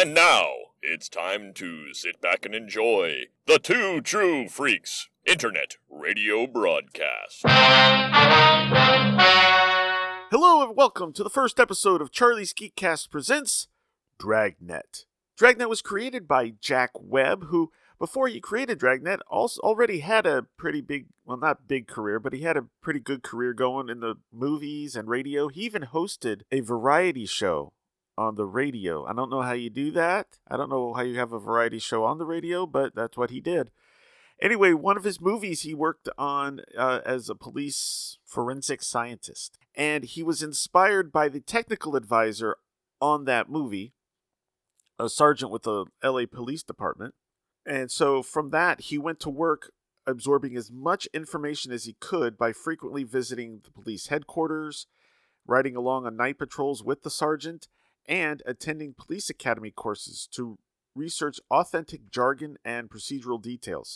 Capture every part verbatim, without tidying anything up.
And now, it's time to sit back and enjoy the Two True Freaks Internet Radio Broadcast. Hello and welcome to the first episode of Charlie's Geekcast presents Dragnet. Dragnet was created by Jack Webb, who, before he created Dragnet, also already had a pretty big, well, not big career, but he had a pretty good career going in the movies and radio. He even hosted a variety show on the radio. I don't know how you do that. I don't know how you have a variety show on the radio, but that's what he did. Anyway, one of his movies he worked on uh, as a police forensic scientist. And he was inspired by the technical advisor on that movie, a sergeant with the L A Police Department. And so from that, he went to work absorbing as much information as he could by frequently visiting the police headquarters, riding along on night patrols with the sergeant, and attending police academy courses to research authentic jargon and procedural details.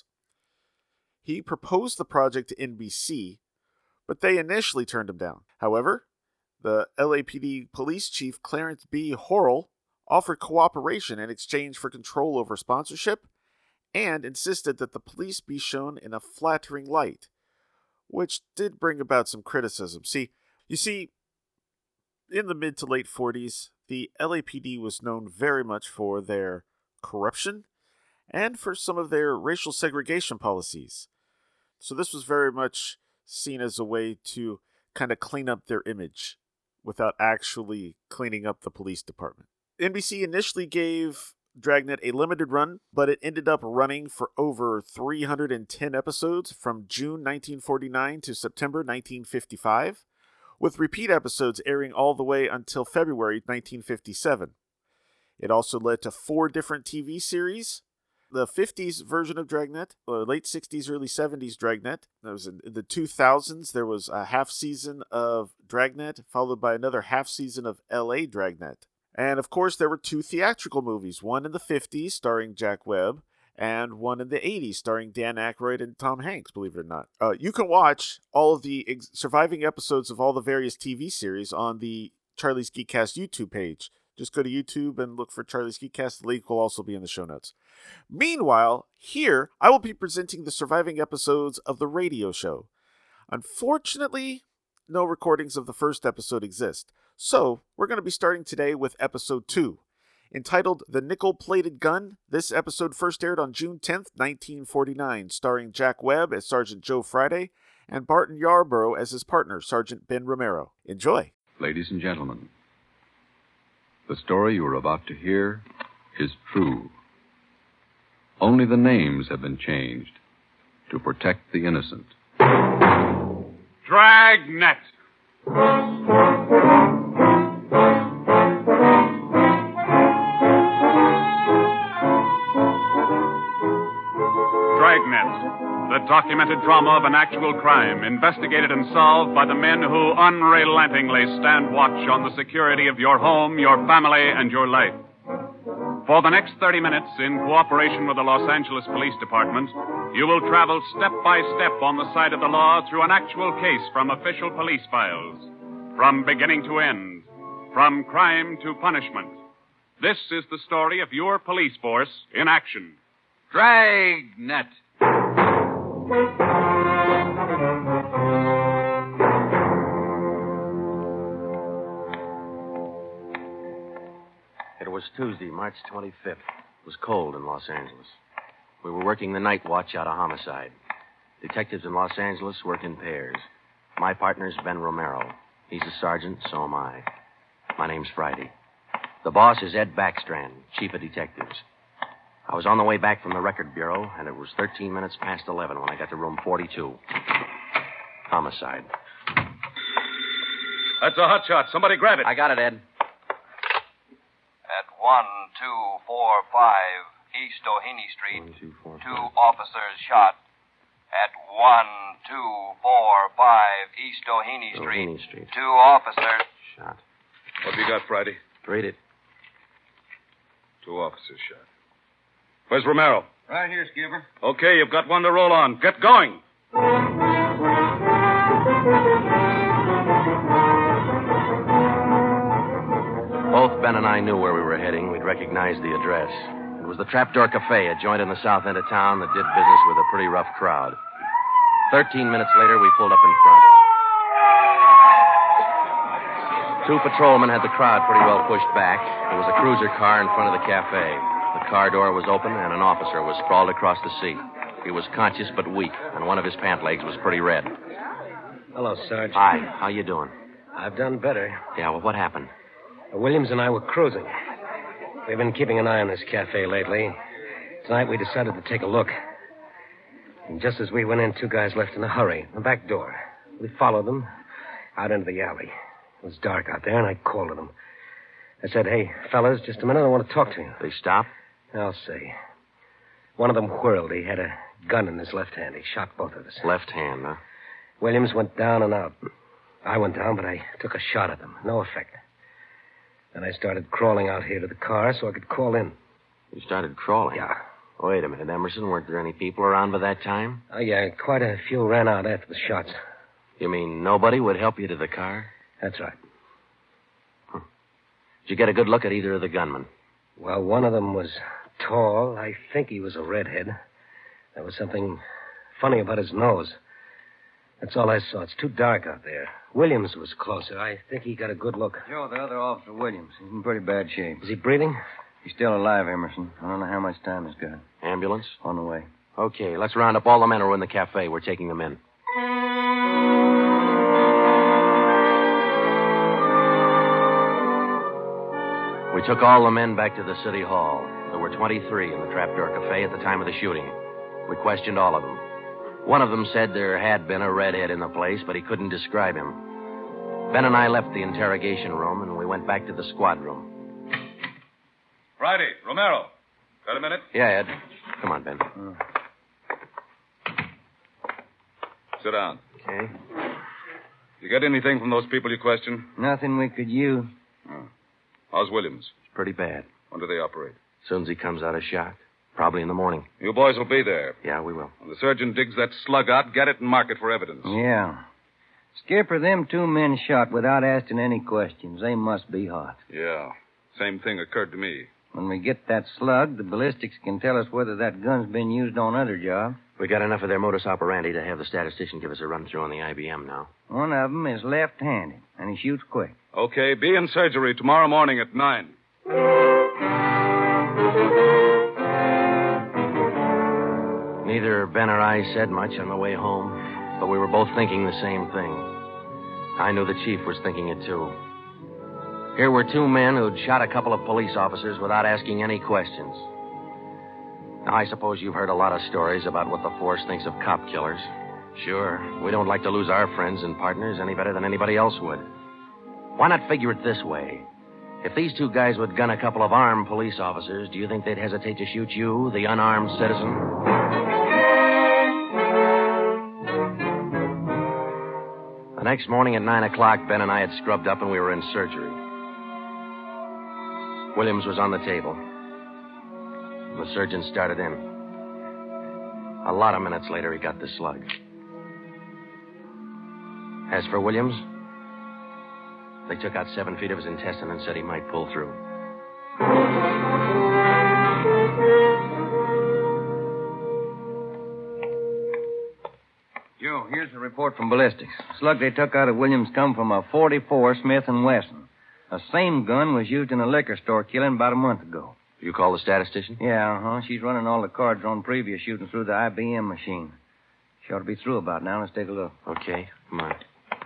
He proposed the project to N B C, but they initially turned him down. However, the L A P D police chief Clarence B. Horrell offered cooperation in exchange for control over sponsorship and insisted that the police be shown in a flattering light, which did bring about some criticism. See, you see, in the mid to late forties, the L A P D was known very much for their corruption and for some of their racial segregation policies. So this was very much seen as a way to kind of clean up their image without actually cleaning up the police department. N B C initially gave Dragnet a limited run, but it ended up running for over three hundred ten episodes from June nineteen forty-nine to September nineteen fifty-five. With repeat episodes airing all the way until February nineteen fifty-seven. It also led to four different T V series. The fifties version of Dragnet, or late sixties, early seventies Dragnet. That was in the two thousands. There was a half season of Dragnet, followed by another half season of L A Dragnet. And of course, there were two theatrical movies, one in the fifties starring Jack Webb, and one in the eighties starring Dan Aykroyd and Tom Hanks, believe it or not. Uh, you can watch all of the ex- surviving episodes of all the various T V series on the Charlie's Geekcast YouTube page. Just go to YouTube and look for Charlie's Geekcast. The link will also be in the show notes. Meanwhile, here, I will be presenting the surviving episodes of the radio show. Unfortunately, no recordings of the first episode exist. So, we're going to be starting today with episode two. Entitled The Nickel-Plated Gun, this episode first aired on June tenth, nineteen forty-nine, starring Jack Webb as Sergeant Joe Friday and Barton Yarborough as his partner, Sergeant Ben Romero. Enjoy. Ladies and gentlemen, the story you are about to hear is true. Only the names have been changed to protect the innocent. Dragnet! The documented drama of an actual crime, investigated and solved by the men who unrelentingly stand watch on the security of your home, your family, and your life. For the next thirty minutes, in cooperation with the Los Angeles Police Department, you will travel step by step on the side of the law through an actual case from official police files. From beginning to end, from crime to punishment. This is the story of your police force in action. Dragnet. It was Tuesday, March twenty-fifth. It was cold in Los Angeles. We were working the night watch out of homicide. Detectives in Los Angeles work in pairs. My partner's Ben Romero. He's a sergeant, so am I. My name's Friday. The boss is Ed Backstrand, chief of detectives. I was on the way back from the record bureau, and it was thirteen minutes past eleven when I got to room forty-two. Homicide. That's a hot shot. Somebody grab it. I got it, Ed. At one two four five East Doheny Street, One, two, four, two five. officers shot. At one two four five East Doheny Street, Doheny Street. two officers Shot. What have you got, Friday? Read it. Two officers shot. Where's Romero? Right here, Skipper. Okay, you've got one to roll on. Get going. Both Ben and I knew where we were heading, we'd recognize the address. It was the Trapdoor Cafe, a joint in the south end of town that did business with a pretty rough crowd. Thirteen minutes later, we pulled up in front. Two patrolmen had the crowd pretty well pushed back. There was a cruiser car in front of the cafe. The car door was open, and an officer was sprawled across the seat. He was conscious but weak, and one of his pant legs was pretty red. Hello, Sarge. Hi, how you doing? I've done better. Yeah, well, what happened? Williams and I were cruising. We've been keeping an eye on this cafe lately. Tonight we decided to take a look. And just as we went in, two guys left in a hurry. The back door. We followed them out into the alley. It was dark out there, and I called to them. I said, hey, fellas, just a minute, I want to talk to you. They stopped? I'll say. One of them whirled. He had a gun in his left hand. He shot both of us. Left hand, huh? Williams went down and out. I went down, but I took a shot at them. No effect. Then I started crawling out here to the car so I could call in. You started crawling? Yeah. Wait a minute, Emerson. Weren't there any people around by that time? Oh, yeah. Quite a few ran out after the shots. You mean nobody would help you to the car? That's right. Huh. Did you get a good look at either of the gunmen? Well, one of them was tall. I think he was a redhead. There was something funny about his nose. That's all I saw. It's too dark out there. Williams was closer. I think he got a good look. Joe, the other officer, Williams. He's in pretty bad shape. Is he breathing? He's still alive, Emerson. I don't know how much time he's got. Ambulance? On the way. Okay, let's round up all the men who are in the cafe. We're taking them in. We took all the men back to the city hall. There were twenty-three in the Trapdoor Cafe at the time of the shooting. We questioned all of them. One of them said there had been a redhead in the place, but he couldn't describe him. Ben and I left the interrogation room, and we went back to the squad room. Friday, Romero. Got a minute? Yeah, Ed. Come on, Ben. Uh, Sit down. Okay. You get anything from those people you questioned? Nothing we could use. Oh. How's Williams? Pretty bad. When do they operate? As soon as he comes out of shock. Probably in the morning. You boys will be there. Yeah, we will. When the surgeon digs that slug out, get it and mark it for evidence. Yeah. Skipper, them two men shot without asking any questions. They must be hot. Yeah. Same thing occurred to me. When we get that slug, the ballistics can tell us whether that gun's been used on other jobs. We got enough of their modus operandi to have the statistician give us a run-through on the I B M now. One of them is left-handed, and he shoots quick. Okay, be in surgery tomorrow morning at nine. Neither Ben or I said much on the way home, but we were both thinking the same thing. I knew the chief was thinking it, too. Here were two men who'd shot a couple of police officers without asking any questions. Now, I suppose you've heard a lot of stories about what the force thinks of cop killers. Sure, we don't like to lose our friends and partners any better than anybody else would. Why not figure it this way? If these two guys would gun a couple of armed police officers, do you think they'd hesitate to shoot you, the unarmed citizen? The next morning at nine o'clock, Ben and I had scrubbed up and we were in surgery. Williams was on the table. The surgeon started in. A lot of minutes later, he got the slug. As for Williams, they took out seven feet of his intestine and said he might pull through. Joe, here's the report from ballistics. Slug they took out of Williams come from a forty-four Smith and Wesson. The same gun was used in a liquor store killing about a month ago. You call the statistician? Yeah, uh-huh. She's running all the cards on previous shooting through the I B M machine. She ought to be through about now. Let's take a look. Okay, come on.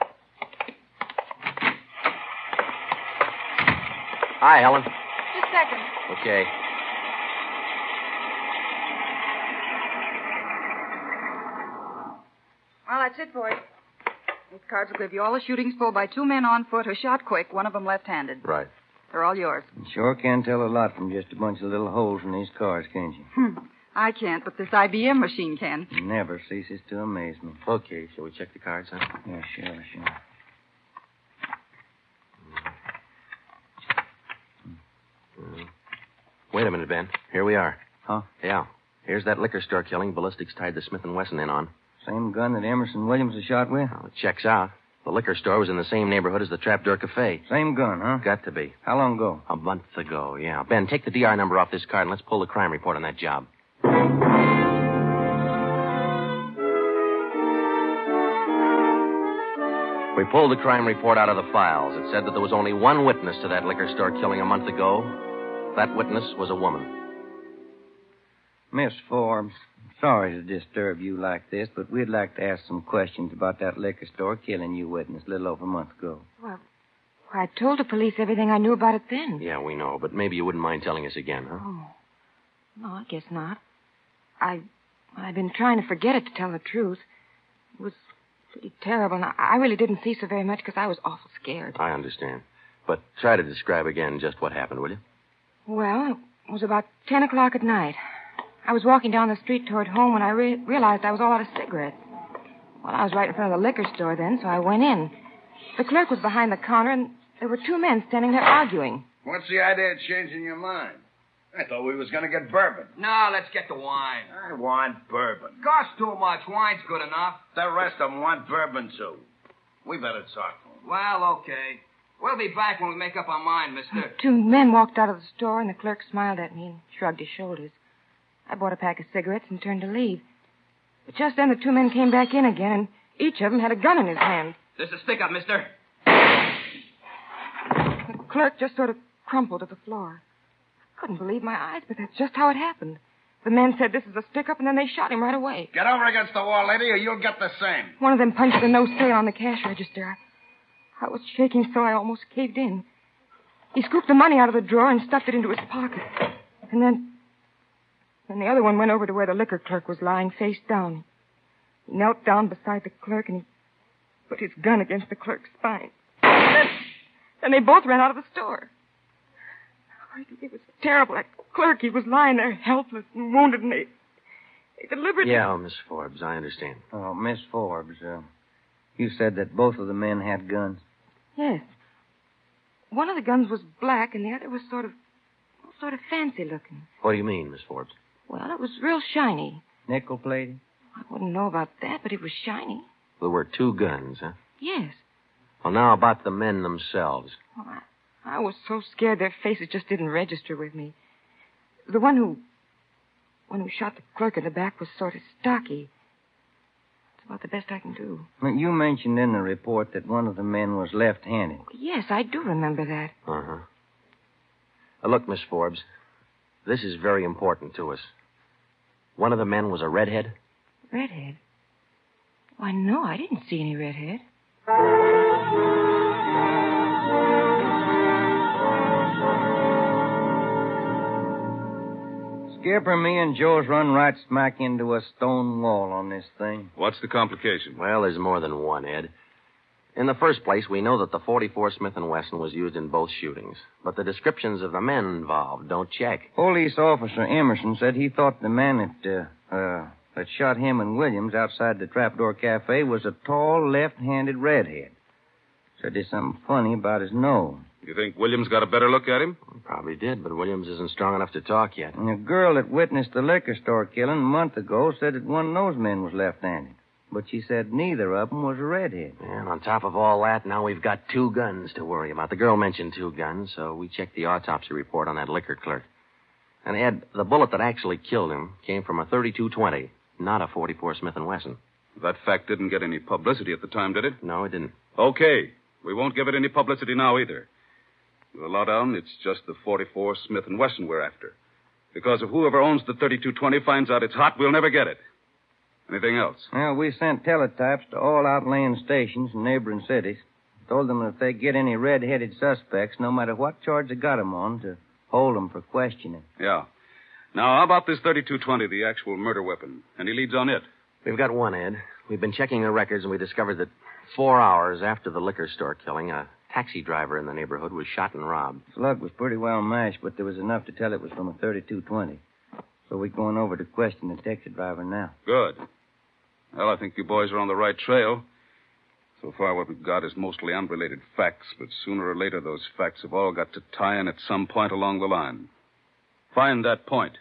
Hi, Helen. Just a second. Okay. Well, that's it, boys. These cards will give you all the shootings pulled by two men on foot who shot quick, one of them left-handed. Right. They're all yours. You sure can tell a lot from just a bunch of little holes in these cards, can't you? Hmm. I can't, but this I B M machine can. Never ceases to amaze me. Okay, shall we check the cards, huh? Yeah, sure, sure. Mm. Wait a minute, Ben. Here we are. Huh? Yeah. Here's that liquor store killing ballistics tied the Smith and Wesson in on. Same gun that Emerson Williams was shot with? Well, it checks out. The liquor store was in the same neighborhood as the Trapdoor Cafe. Same gun, huh? Got to be. How long ago? A month ago, yeah. Ben, take the D R number off this card and let's pull the crime report on that job. We pulled the crime report out of the files. It said that there was only one witness to that liquor store killing a month ago. That witness was a woman. Miss Forbes, sorry to disturb you like this, but we'd like to ask some questions about that liquor store killing you witness a little over a month ago. Well, I told the police everything I knew about it then. Yeah, we know, but maybe you wouldn't mind telling us again, huh? Oh. No, I guess not. I, I've been trying to forget it, to tell the truth. It was pretty terrible, and I, I really didn't see so very much because I was awful scared. I understand. But try to describe again just what happened, will you? Well, it was about ten o'clock at night. I was walking down the street toward home when I re- realized I was all out of cigarettes. Well, I was right in front of the liquor store then, so I went in. The clerk was behind the counter, and there were two men standing there arguing. What's the idea of changing your mind? I thought we was going to get bourbon. No, let's get the wine. I want bourbon. Costs too much. Wine's good enough. The rest of them want bourbon, too. We better talk to them. Well, okay. We'll be back when we make up our mind, mister. Two men walked out of the store, and the clerk smiled at me and shrugged his shoulders. I bought a pack of cigarettes and turned to leave. But just then the two men came back in again, and each of them had a gun in his hand. This is stick up, mister. The clerk just sort of crumpled to the floor. I couldn't believe my eyes, but that's just how it happened. The men said this is a stick up, and then they shot him right away. Get over against the wall, lady, or you'll get the same. One of them punched the no sale on the cash register. I, I was shaking so I almost caved in. He scooped the money out of the drawer and stuffed it into his pocket. And then... Then the other one went over to where the liquor clerk was lying face down. He knelt down beside the clerk and he put his gun against the clerk's spine. Then, then they both ran out of the store. It was terrible. That clerk, he was lying there helpless and wounded, and they, they deliberately... Yeah, Miss Forbes, I understand. Oh, Miss Forbes, uh, you said that both of the men had guns. Yes. One of the guns was black, and the other was sort of, sort of fancy looking. What do you mean, Miss Forbes? Well, it was real shiny. Nickel-plated? I wouldn't know about that, but it was shiny. There were two guns, huh? Yes. Well, now about the men themselves. Oh, I, I was so scared their faces just didn't register with me. The one who... one who shot the clerk in the back was sort of stocky. That's about the best I can do. Well, you mentioned in the report that one of the men was left-handed. Yes, I do remember that. Uh-huh. Uh, look, Miss Forbes, this is very important to us. One of the men was a redhead? Redhead? Why, no, I didn't see any redhead. Skipper, me and Joe's run right smack into a stone wall on this thing. What's the complication? Well, there's more than one, Ed. In the first place, we know that the forty-four Smith and Wesson was used in both shootings, but the descriptions of the men involved don't check. Police officer Emerson said he thought the man that, uh, uh, that shot him and Williams outside the Trapdoor Cafe was a tall, left-handed redhead. Said there's something funny about his nose. You think Williams got a better look at him? Probably did, but Williams isn't strong enough to talk yet. And a girl that witnessed the liquor store killing a month ago said that one of those men was left-handed. But she said neither of them was a redhead. And on top of all that, now we've got two guns to worry about. The girl mentioned two guns, so we checked the autopsy report on that liquor clerk. And, Ed, the bullet that actually killed him came from a thirty-two twenty, not a forty-four Smith and Wesson. That fact didn't get any publicity at the time, did it? No, it didn't. Okay. We won't give it any publicity now either. With the lowdown, it's just the forty-four Smith and Wesson we're after. Because if whoever owns the thirty-two twenty finds out it's hot, we'll never get it. Anything else? Well, we sent teletypes to all outlying stations in neighboring cities. Told them if they get any red-headed suspects, no matter what charge they got them on, to hold them for questioning. Yeah. Now, how about this thirty-two twenty, the actual murder weapon? Any leads on it? We've got one, Ed. We've been checking the records, and we discovered that four hours after the liquor store killing, a taxi driver in the neighborhood was shot and robbed. Slug was pretty well mashed, but there was enough to tell it was from a thirty-two twenty. So we're going over to question the taxi driver now. Good. Well, I think you boys are on the right trail. So far, what we've got is mostly unrelated facts, but sooner or later, those facts have all got to tie in at some point along the line. Find that point.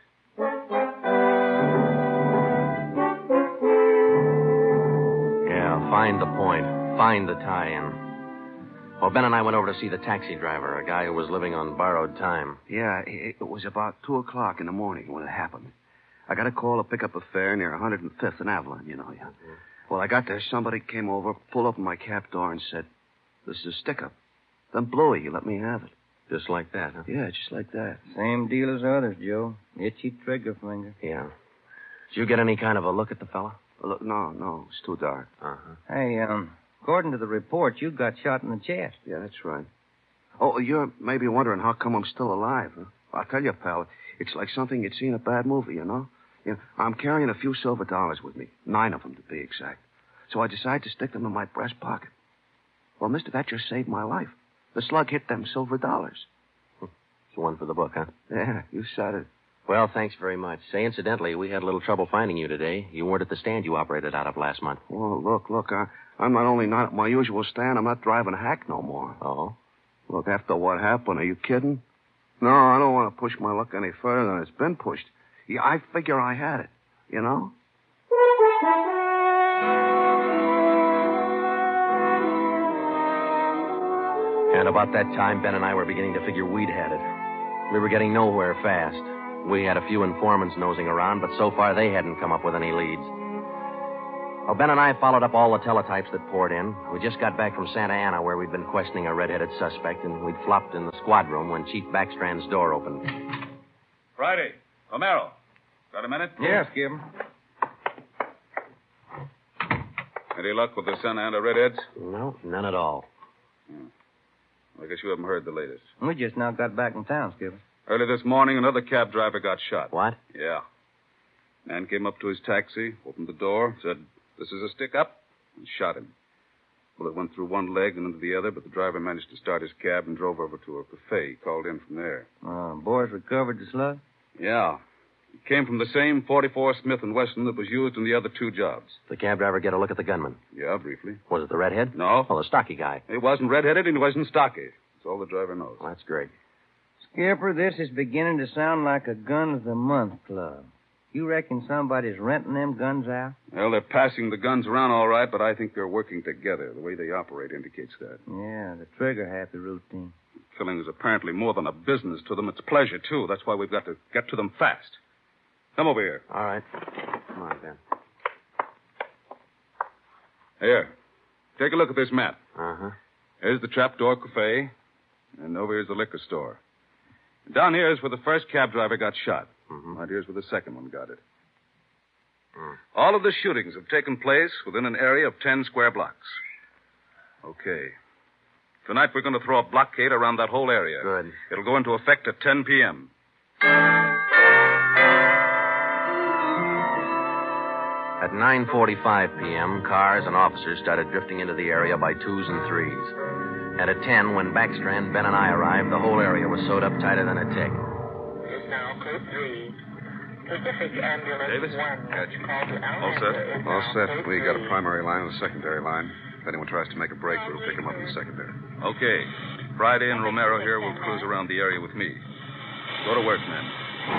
Yeah, find the point. find the tie-in. Well, Ben and I went over to see the taxi driver, a guy who was living on borrowed time. Yeah, it, it was about two o'clock in the morning when it happened. I got a call to pick up a fare near one hundred fifth and Avalon, you know. Yeah. Mm-hmm. Well, I got there. Somebody came over, pulled open my cab door, and said, "This is a stick-up." Then blew it. You let me have it. Just like that, huh? Yeah, just like that. Same deal as others, Joe. Itchy trigger finger. Yeah. Did you get any kind of a look at the fella? Look, no, no, it's too dark. Uh-huh. Hey, um, according to the report, you got shot in the chest. Yeah, that's right. Oh, you're maybe wondering how come I'm still alive, huh? I'll tell you, pal, it's like something you'd see in a bad movie, you know? You know, I'm carrying a few silver dollars with me, nine of them to be exact. So I decided to stick them in my breast pocket. Well, mister, that just saved my life. The slug hit them silver dollars. It's one for the book, huh? Yeah, you said it. Well, thanks very much. Say, incidentally, we had a little trouble finding you today. You weren't at the stand you operated out of last month. Well, look, look, I, I'm not only not at my usual stand, I'm not driving a hack no more. Oh? Look, after what happened, are you kidding? No, I don't want to push my luck any further than it's been pushed. Yeah, I figure I had it, you know? And about that time, Ben and I were beginning to figure we'd had it. We were getting nowhere fast. We had a few informants nosing around, but so far they hadn't come up with any leads. Well, Ben and I followed up all the teletypes that poured in. We just got back from Santa Ana, where we'd been questioning a red-headed suspect, and we'd flopped in the squad room when Chief Backstrand's door opened. Friday. Romero. Got a minute? Yes, Skip. Any luck with the Santa Ana redheads? No, none at all. Hmm. I guess you haven't heard the latest. We just now got back in town, Skipper. Early this morning, another cab driver got shot. What? Yeah. Man came up to his taxi, opened the door, said, "This is a stick-up," and shot him. Bullet went through one leg and into the other, but the driver managed to start his cab and drove over to a cafe. He called in from there. Uh, boys recovered the slug? Yeah. It came from the same forty-four Smith and Wesson that was used in the other two jobs. The cab driver get a look at the gunman? Yeah, briefly. Was it the redhead? No. Oh, the stocky guy. He wasn't redheaded and he wasn't stocky. That's all the driver knows. Well, that's great. Skipper, this is beginning to sound like a gun of the month club. You reckon somebody's renting them guns out? Well, they're passing the guns around all right, but I think they're working together. The way they operate indicates that. Yeah, the trigger-happy routine. Killing is apparently more than a business to them. It's a pleasure, too. That's why we've got to get to them fast. Come over here. All right. Come on, Ben. Here. Take a look at this map. Uh-huh. Here's the Trapdoor Cafe, and over here's the liquor store. And down here is where the first cab driver got shot. Mm-hmm. Right here's where the second one got it. Mm. All of the shootings have taken place within an area of ten square blocks. Okay. Tonight we're going to throw a blockade around that whole area. Good. It'll go into effect at ten p.m. At nine forty-five p.m., cars and officers started drifting into the area by twos and threes. And at ten, when Backstrand, Ben, and I arrived, the whole area was sewed up tighter than a tick. Is now code three. Pacific Ambulance Davis? one. Got you. Call to All set. Alhambra All is now set. code We got a three. primary line and a secondary line. If anyone tries to make a break, we'll pick him up in the secondary. Okay. Friday and Romero here will cruise around the area with me. Go to work, men.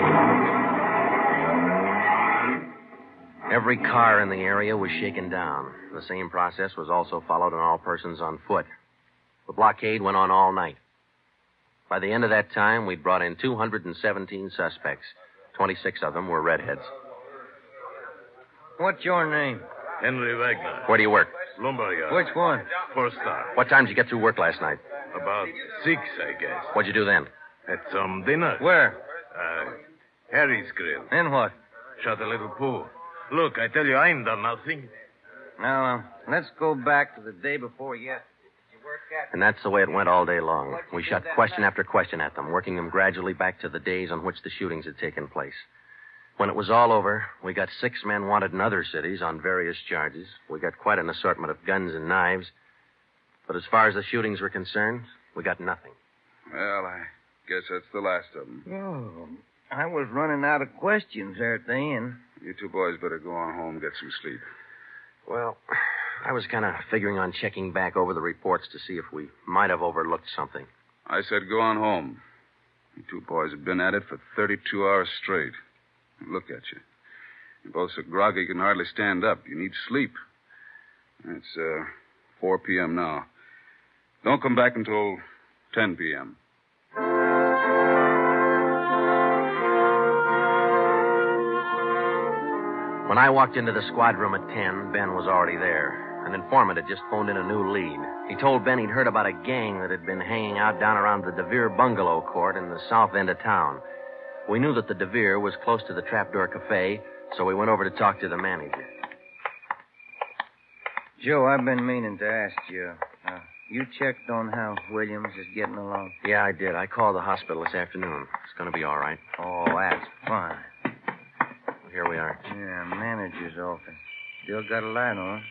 Every car in the area was shaken down. The same process was also followed on all persons on foot. The blockade went on all night. By the end of that time, we'd brought in two hundred seventeen suspects. twenty-six of them were redheads. What's your name? Henry Wagner. Where do you work? Lumber yard. Which one? Four star. What time did you get through work last night? About six, I guess. What'd you do then? Had some dinner. Where? Uh, Harry's Grill. And what? Shot a little pool. Look, I tell you, I ain't done nothing. Now, uh, let's go back to the day before yesterday. And that's the way it went all day long. We shot question after question at them, working them gradually back to the days on which the shootings had taken place. When it was all over, we got six men wanted in other cities on various charges. We got quite an assortment of guns and knives. But as far as the shootings were concerned, we got nothing. Well, I guess that's the last of them. Oh, I was running out of questions there at the end. You two boys better go on home and get some sleep. Well, I was kind of figuring on checking back over the reports to see if we might have overlooked something. I said go on home. You two boys have been at it for thirty-two hours straight. Look at you. You're both so groggy you can hardly stand up. You need sleep. It's uh, four p.m. now. Don't come back until ten p.m. When I walked into the squad room at ten, Ben was already there. An informant had just phoned in a new lead. He told Ben he'd heard about a gang that had been hanging out down around the DeVere bungalow court in the south end of town. We knew that the DeVere was close to the Trapdoor Cafe, so we went over to talk to the manager. Joe, I've been meaning to ask you. Uh, you checked on how Williams is getting along? Yeah, I did. I called the hospital this afternoon. It's going to be all right. Oh, that's fine. Here we are. Yeah, manager's office. Still got a light on.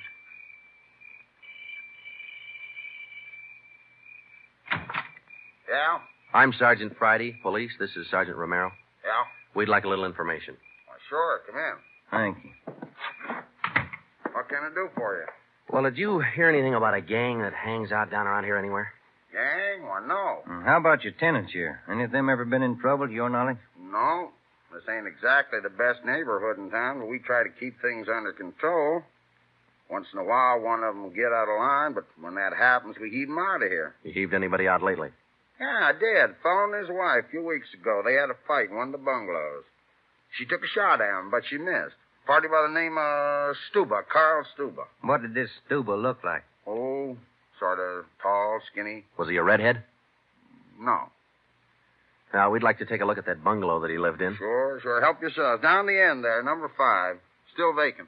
Yeah? I'm Sergeant Friday, police. This is Sergeant Romero. Yeah? We'd like a little information. Well, sure, come in. Thank you. What can I do for you? Well, did you hear anything about a gang that hangs out down around here anywhere? Gang? Well, no. Mm, how about your tenants here? Any of them ever been in trouble, to your knowledge? No. This ain't exactly the best neighborhood in town, but we try to keep things under control. Once in a while, one of them will get out of line, but when that happens, we heave them out of here. You heaved anybody out lately? Yeah, I did. Fellow and his wife a few weeks ago. They had a fight in one of the bungalows. She took a shot at him, but she missed. Party by the name of Stuba, Carl Stuba. What did this Stuba look like? Oh, sort of tall, skinny. Was he a redhead? No. Now, we'd like to take a look at that bungalow that he lived in. Sure, sure. Help yourself. Down the end there, number five. Still vacant.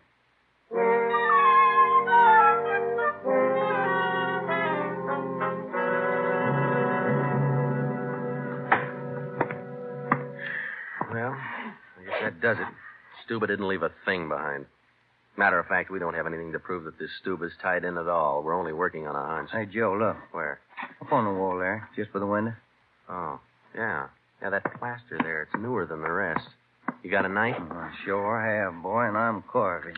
Well, I guess that does it. Stuba didn't leave a thing behind. Matter of fact, we don't have anything to prove that this Stuba's tied in at all. We're only working on a hunch. Hey, Joe, look. Where? Up on the wall there, just by the window. Oh, yeah. Yeah, that plaster there, it's newer than the rest. You got a knife? Oh, I sure have, boy, and I'm carving.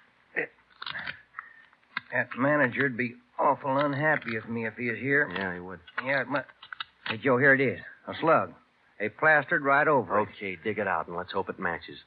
That manager'd be awful unhappy with me if he was here. Yeah, he would. Yeah, it might... Hey, Joe, here it is. A slug. They plastered right over it. Okay, dig it out, and let's hope it matches.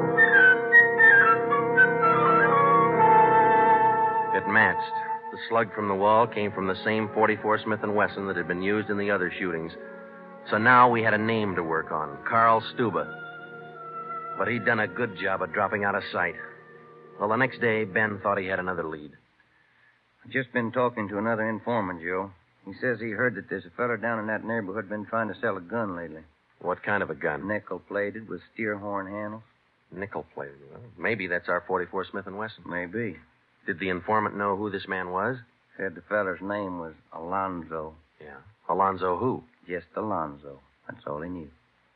It matched. The slug from the wall came from the same forty-four Smith and Wesson that had been used in the other shootings. So now we had a name to work on, Carl Stuba. But he'd done a good job of dropping out of sight. Well, the next day, Ben thought he had another lead. I've just been talking to another informant, Joe. He says he heard that there's a fella down in that neighborhood been trying to sell a gun lately. What kind of a gun? Nickel-plated with steer horn handles. Nickel-plated? Well, maybe that's our forty-four Smith and Wesson. Maybe. Did the informant know who this man was? Said the feller's name was Alonzo. Yeah. Alonzo who? Just Alonzo. That's all he knew.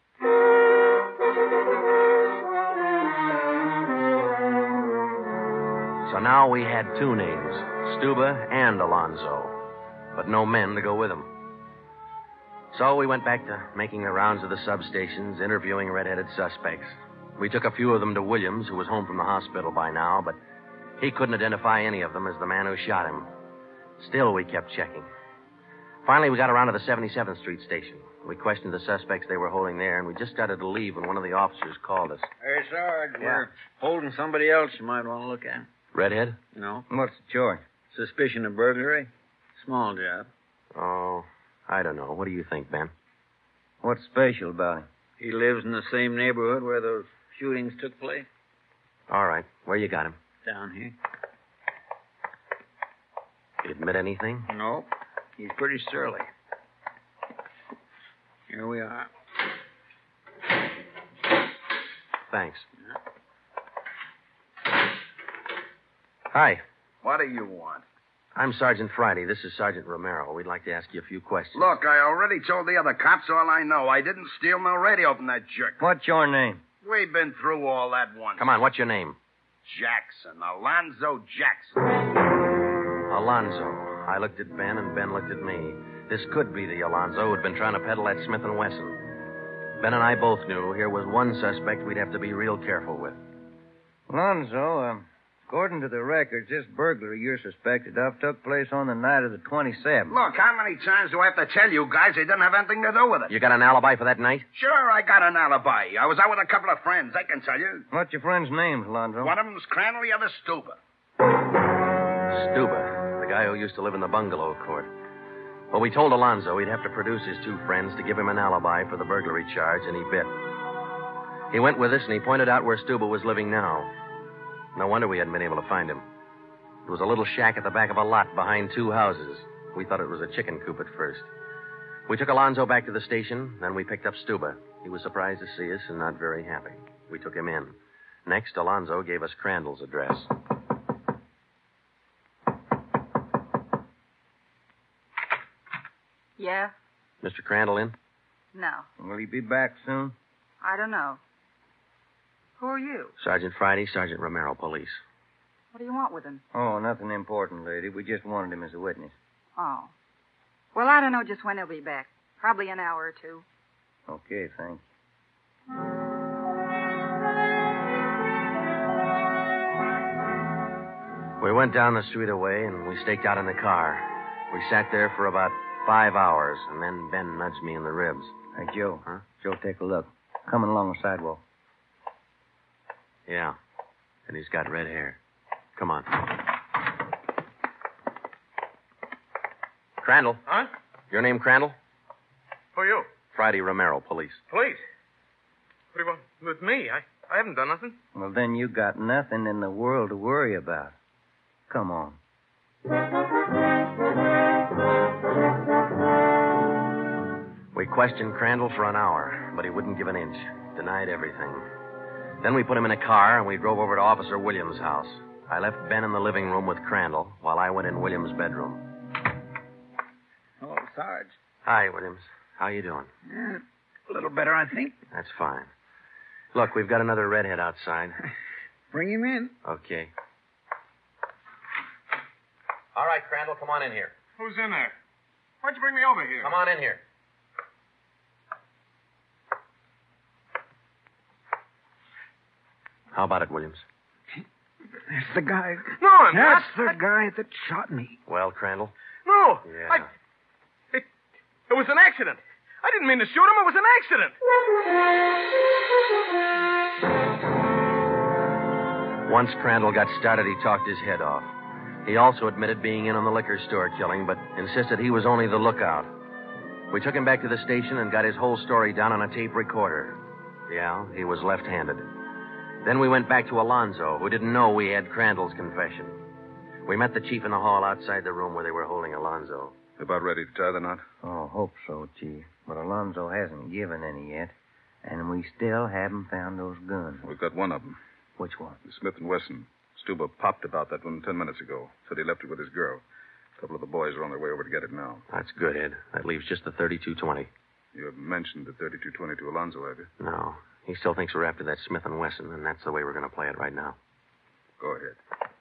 So now we had two names, Stuba and Alonzo, but no men to go with them. So we went back to making the rounds of the substations, interviewing red-headed suspects. We took a few of them to Williams, who was home from the hospital by now, but he couldn't identify any of them as the man who shot him. Still, we kept checking. Finally, we got around to the seventy-seventh Street station. We questioned the suspects they were holding there, and we just started to leave when one of the officers called us. Hey, Sarge, Yeah. we're holding somebody else you might want to look at. Redhead? No. What's the charge? Suspicion of burglary. Small job. Oh, I don't know. What do you think, Ben? What's special about him? He lives in the same neighborhood where those shootings took place. All right. Where you got him? Down here. You admit anything? No. He's pretty surly. Here we are. Thanks. Hi. What do you want? I'm Sergeant Friday. This is Sergeant Romero. We'd like to ask you a few questions. Look, I already told the other cops all I know. I didn't steal no radio from that jerk. What's your name? We've been through all that once. Come on, what's your name? Jackson. Alonzo Jackson. Alonzo. I looked at Ben, and Ben looked at me. This could be the Alonzo who'd been trying to peddle that Smith and Wesson. Ben and I both knew here was one suspect we'd have to be real careful with. Alonzo, um, according to the records, this burglary you're suspected of took place on the night of the twenty-seventh. Look, how many times do I have to tell you guys it didn't have anything to do with it? You got an alibi for that night? Sure, I got an alibi. I was out with a couple of friends, I can tell you. What's your friend's name, Alonzo? One of them's Cranley, other Stuba. Stuba. The guy who used to live in the bungalow court. Well, we told Alonzo he'd have to produce his two friends to give him an alibi for the burglary charge, and he bit. He went with us, and he pointed out where Stuba was living now. No wonder we hadn't been able to find him. It was a little shack at the back of a lot behind two houses. We thought it was a chicken coop at first. We took Alonzo back to the station, then we picked up Stuba. He was surprised to see us and not very happy. We took him in. Next, Alonzo gave us Crandall's address. Yeah? Mister Crandall in? No. Will he be back soon? I don't know. Who are you? Sergeant Friday, Sergeant Romero, police. What do you want with him? Oh, nothing important, lady. We just wanted him as a witness. Oh. Well, I don't know just when he'll be back. Probably an hour or two. Okay, thanks. We went down the street away, and we staked out in the car. We sat there for about five hours, and then Ben nudged me in the ribs. Hey, Joe. Huh? Joe, take a look. Coming along the sidewalk. Yeah. And he's got red hair. Come on. Crandall. Huh? Your name Crandall? Who are you? Friday Romero, police. Police. What do you want with me? I, I haven't done nothing. Well, then you got nothing in the world to worry about. Come on. We questioned Crandall for an hour, but he wouldn't give an inch. Denied everything. Then we put him in a car, and we drove over to Officer Williams' house. I left Ben in the living room with Crandall, while I went in Williams' bedroom. Hello, Sarge. Hi, Williams. How you doing? Yeah, a little better, I think. That's fine. Look, we've got another redhead outside. Bring him in. Okay. All right, Crandall, come on in here. Who's in there? Why'd you bring me over here? Come on in here. How about it, Williams? That's the guy. No, I'm That's not. the guy that shot me. Well, Crandall? No. Yeah. I... It, it was an accident. I didn't mean to shoot him. It was an accident. Once Crandall got started, he talked his head off. He also admitted being in on the liquor store killing, but insisted he was only the lookout. We took him back to the station and got his whole story down on a tape recorder. Yeah, he was left-handed. Then we went back to Alonzo, who didn't know we had Crandall's confession. We met the chief in the hall outside the room where they were holding Alonzo. About ready to tie the knot? Oh, hope so, Chief. But Alonzo hasn't given any yet, and we still haven't found those guns. We've got one of them. Which one? The Smith and Wesson. Stuba popped about that one ten minutes ago. Said he left it with his girl. A couple of the boys are on their way over to get it now. That's good, Ed. That leaves just the thirty-two twenty. You haven't mentioned the thirty-two twenty to Alonzo, have you? No. He still thinks we're after that Smith and Wesson, and that's the way we're going to play it right now. Go ahead.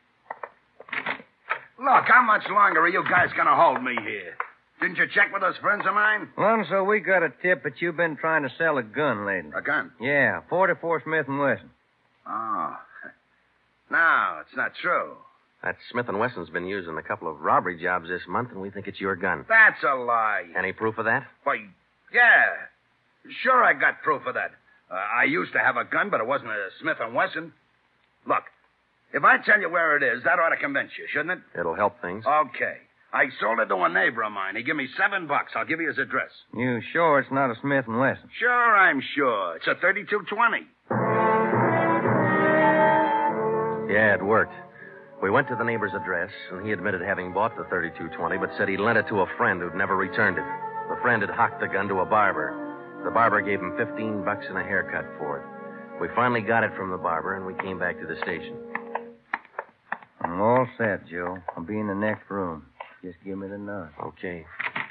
Look, how much longer are you guys going to hold me here? Didn't you check with those friends of mine? Alonzo, we got a tip that you've been trying to sell a gun lately. A gun? Yeah, forty-four Smith and Wesson. Oh. No, it's not true. That Smith and Wesson's been used in a couple of robbery jobs this month, and we think it's your gun. That's a lie. Any proof of that? Why, yeah. Sure, I got proof of that. Uh, I used to have a gun, but it wasn't a Smith and Wesson. Look, if I tell you where it is, that ought to convince you, shouldn't it? It'll help things. Okay. I sold it to a neighbor of mine. He gave me seven bucks. I'll give you his address. You sure it's not a Smith and Wesson? Sure, I'm sure. It's a thirty-two twenty. Yeah, it worked. We went to the neighbor's address, and he admitted having bought the thirty-two twenty, but said he'd lent it to a friend who'd never returned it. The friend had hocked the gun to a barber. The barber gave him fifteen bucks and a haircut for it. We finally got it from the barber, and we came back to the station. I'm all set, Joe. I'll be in the next room. Just give me the nod. Okay.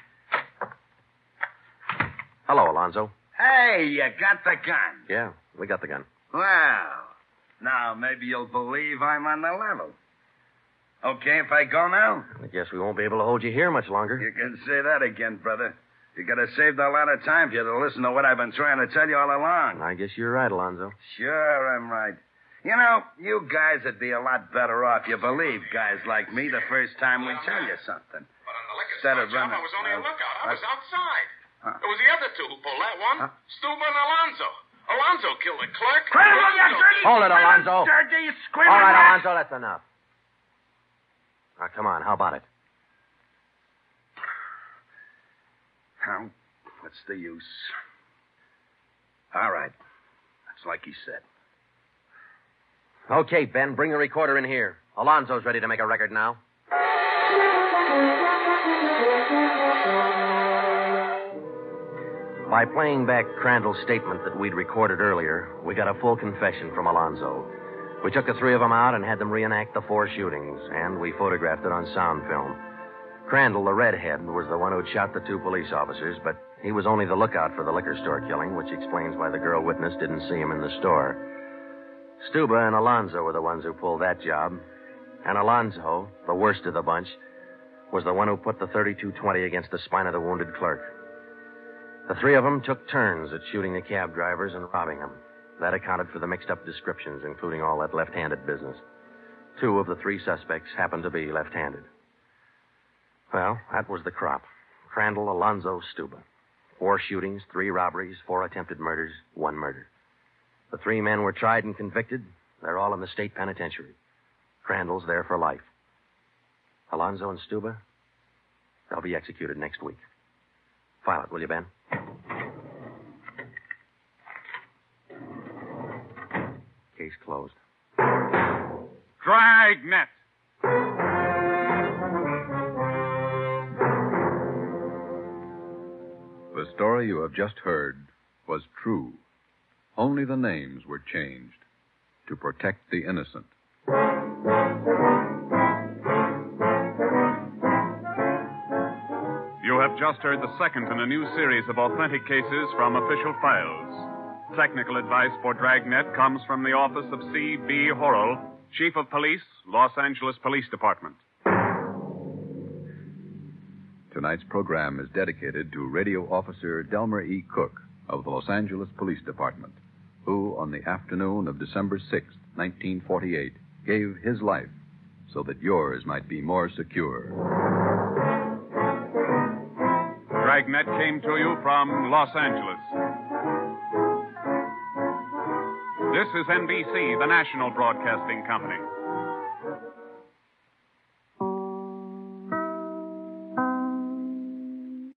Hello, Alonzo. Hey, you got the gun. Yeah, we got the gun. Well, now maybe you'll believe I'm on the level. Okay if I go now? I guess we won't be able to hold you here much longer. You can say that again, brother. You could have saved a lot of time if you'd have listened to what I've been trying to tell you all along. I guess you're right, Alonzo. Sure, I'm right. You know, you guys would be a lot better off you believe guys like me the first time we tell you something. But on the liquor Instead store of job, running- I was only a uh, lookout. I uh, was outside. Huh? It was the other two who pulled that one. Huh? Stuba and Alonzo. Alonzo killed the clerk. Crandall, you Alonzo- dirty Hold it, Alonzo. dirty All squirrel right, rat. Alonzo, that's enough. Now, come on, how about it? Now, what's the use? All right. That's like he said. Okay, Ben, bring the recorder in here. Alonzo's ready to make a record now. By playing back Crandall's statement that we'd recorded earlier, we got a full confession from Alonzo. We took the three of them out and had them reenact the four shootings, and we photographed it on sound film. Crandall, the redhead, was the one who'd shot the two police officers, but he was only the lookout for the liquor store killing, which explains why the girl witness didn't see him in the store. Stuba and Alonzo were the ones who pulled that job, and Alonzo, the worst of the bunch, was the one who put the thirty-two twenty against the spine of the wounded clerk. The three of them took turns at shooting the cab drivers and robbing them. That accounted for the mixed-up descriptions, including all that left-handed business. Two of the three suspects happened to be left-handed. Well, that was the crop. Crandall, Alonzo, Stuba. Four shootings, three robberies, four attempted murders, one murder. The three men were tried and convicted. They're all in the state penitentiary. Crandall's there for life. Alonzo and Stuba, they'll be executed next week. File it, will you, Ben? Case closed. Dragnet. The story you have just heard was true. Only the names were changed to protect the innocent. You have just heard the second in a new series of authentic cases from official files. Technical advice for Dragnet comes from the office of C B. Horrell, Chief of Police, Los Angeles Police Department. Tonight's program is dedicated to Radio Officer Delmer E. Cook of the Los Angeles Police Department, who, on the afternoon of December sixth, nineteen forty-eight, gave his life so that yours might be more secure. Dragnet came to you from Los Angeles. This is N B C, the national broadcasting company.